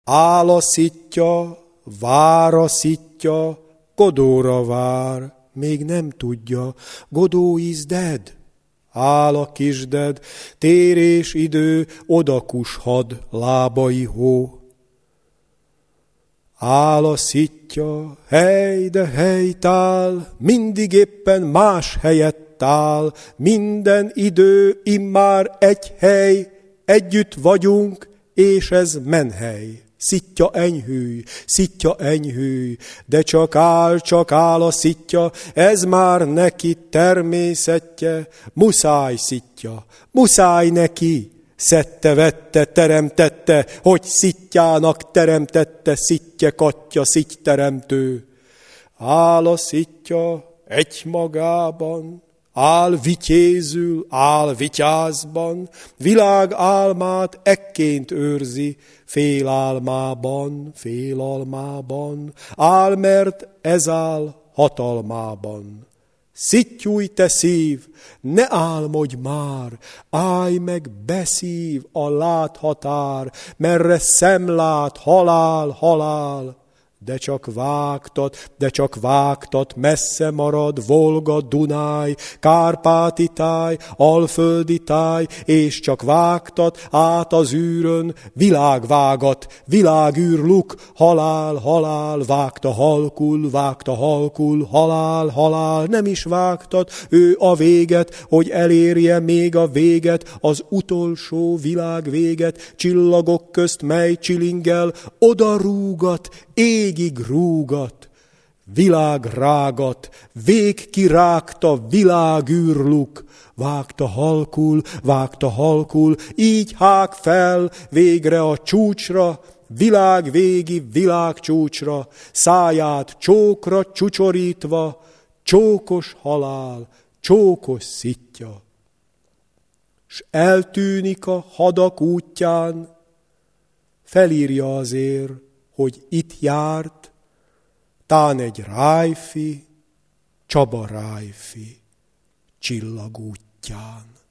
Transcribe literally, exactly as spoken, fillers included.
Áll a szitja, vár a szitja, Godóra vár, még nem tudja, Godó is dead. Áll a kisded, térés idő, odakushad lábai hó. Áll a szitja, hely, de helytál, mindig éppen más helyett áll, minden idő immár egy hely, együtt vagyunk, és ez menhely. Szitja enyhülj, szitja enyhülj, de csak áll, csak áll a szitja, ez már neki természetje, muszáj szitja, muszáj neki. Szedte, vette, teremtette, hogy szitjának teremtette, szitje katya, szitteremtő. Áll a szitja egymagában, áll vityézül, áll vityázban, világ álmát ekként őrzi, félálmában, félalmában, áll, mert ez áll hatalmában. Szittyúj te szív, ne álmodj már, állj meg beszív a láthatár, merre szem lát, halál, halál. De csak vágtat, de csak vágtat, messze marad Volga, Dunáj, Kárpáti táj, Alföldi táj, és csak vágtat át az űrön, világvágat, világűrluk, halál, halál, vágta halkul, vágta halkul, halál, halál, nem is vágtat, ő a véget, hogy elérje még a véget, az utolsó világ véget, csillagok közt mely csilingel, oda rúgat, égig rúgat, világrágat, végkirágta világűrluk, vágta halkul, vágta halkul, így hág fel végre a csúcsra, világvégi világcsúcsra, száját csókra csúcsorítva, csókos halál, csókos szitja. S eltűnik a hadak útján, felírja azért, hogy itt járt, tán egy rájfi, Csaba rájfi csillagútján.